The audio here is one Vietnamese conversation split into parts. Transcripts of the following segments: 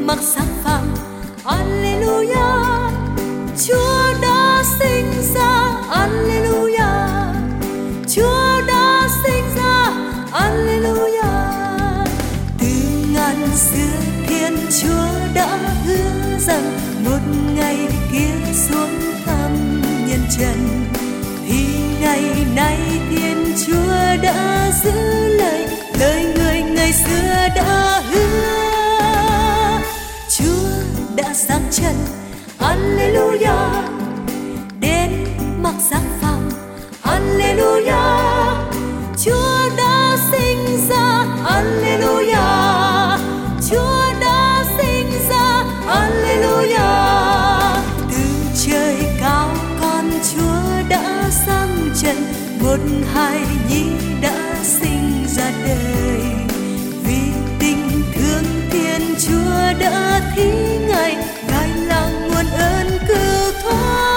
mặc xác phàm. Alleluia, Chúa đã sinh ra. Alleluia, Chúa đã sinh ra. Alleluia, từ ngàn xưa Thiên Chúa đã hứa rằng một ngày kia xuống thăm nhân trần, thì ngày nay Thiên Chúa đã giữ lời người ngày xưa đã hứa. Chúa đã giáng trần. Alleluia, đến mặc xác phàm. Alleluia, Chúa đã sinh ra. Alleluia, Chúa đã sinh ra. Alleluia, từ trời cao con Chúa đã giáng trần, một hài nhi đã sinh ra đời. Vì tình thương Thiên Chúa đã thí Ngài, Ngài là nguồn ơn cứu thoát.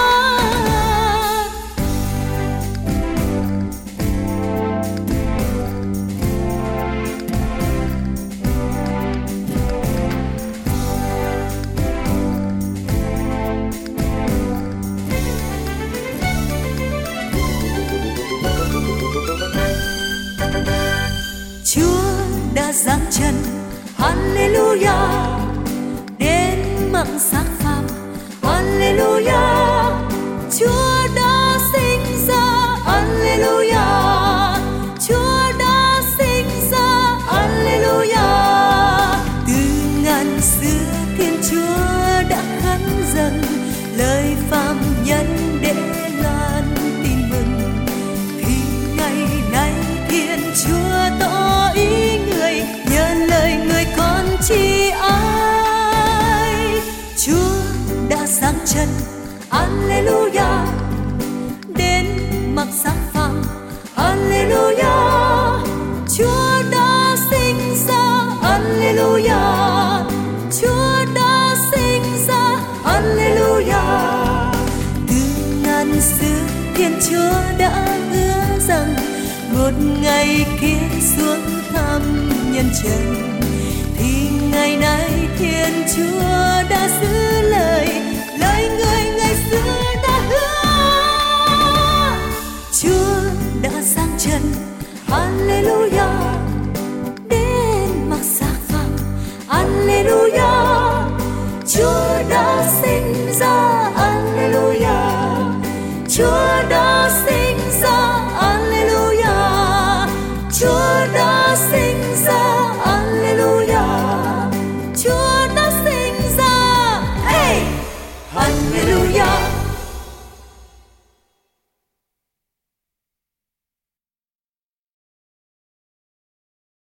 Chúa đã giáng trần. Alleluia, đến mặc xác phàm. Alleluia, Chúa đã sinh ra. Alleluia, Chúa đã sinh ra. Alleluia, từ ngàn xưa Thiên Chúa đã khấn dâng lời phàm nhân để loan tin mừng, thì ngày nay Thiên Chúa tỏ ý người, nhờ lời người con chi ai. Chúa đã giáng trần. Alleluia, đến mặc xác phàm. Alleluia, Chúa đã sinh ra. Alleluia, Chúa đã sinh ra. Alleluia, từ ngàn xưa Thiên Chúa đã hứa rằng một ngày kia xuống thăm nhân trần, thì ngày nay Thiên Chúa đã giữ lời